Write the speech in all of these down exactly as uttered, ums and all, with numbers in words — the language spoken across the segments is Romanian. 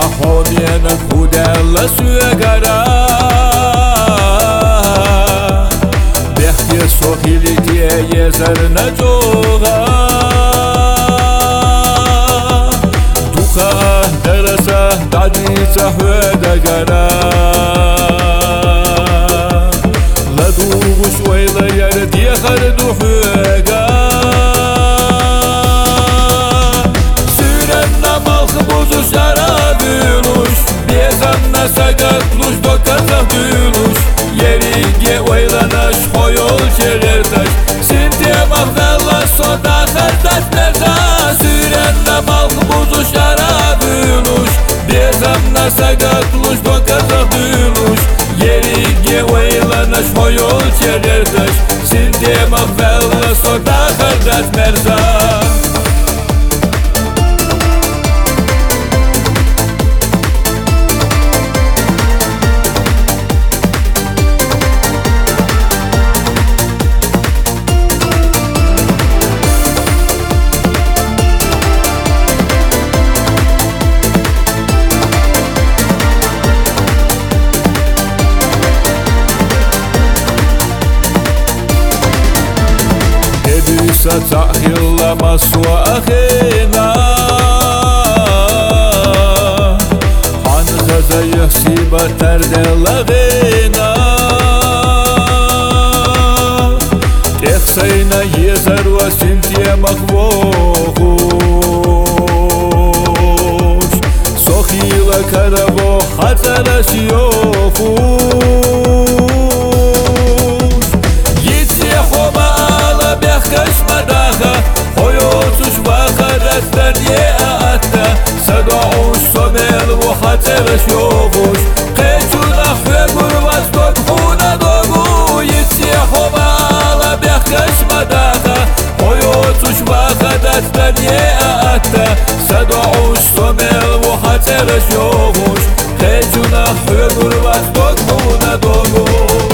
Ahomien hudella syökärä Behti sohili tie jezerna joga Duha derasa dadisa hödegara Laduguş oyla yer diye hardu höga Sakatluş dokazah duyuluş Yerige oylanaş Hoyol çeğertaş Sintiye mahvella soda hartaş merza Sürenle malkı buzuş ara duyuluş Bezamna sakatluş dokazah duyuluş Yerige oylanaş Hoyol çeğertaş Sintiye mahvella soda hartaş merza Satahilla maswa akhina Han khaza yahsiba tardelaghina Tehsayna yezar wa sintiya makhwohush Sokhila karabo khatara shiyohush Yitsi khoma ala bihkashmadaha Hoyotush vakharattan ye'atta Sada'ush somel muhatarash yohush Qechuna hwebur vastok huna dogu Yitsi khoma ala bihkashmadaha Hoyotush vakharattan ye'atta Sada'ush somel muhatarash yohush Qechuna hwebur vastok huna dogu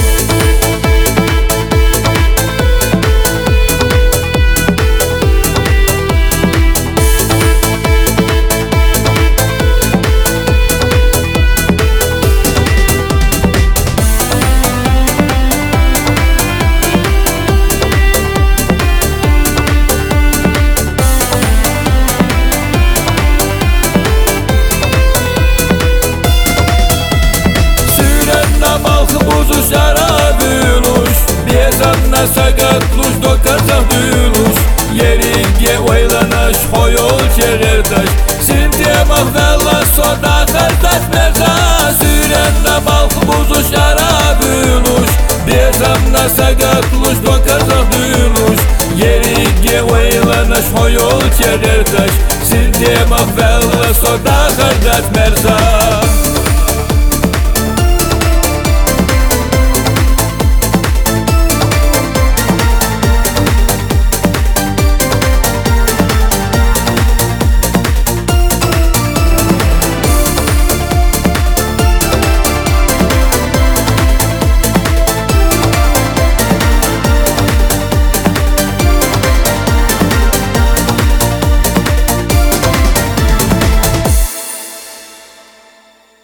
Sakatluş dokazah duyuluş Yerige oylanaş Hoyol çeğertaş Sintiye mahvella soda hartaş merza Sürenle balkı buzuş ara duyuluş Bezamna sakatluş dokazah duyuluş Yerige oylanaş Hoyol çeğertaş Sintiye mahvella soda hartaş merza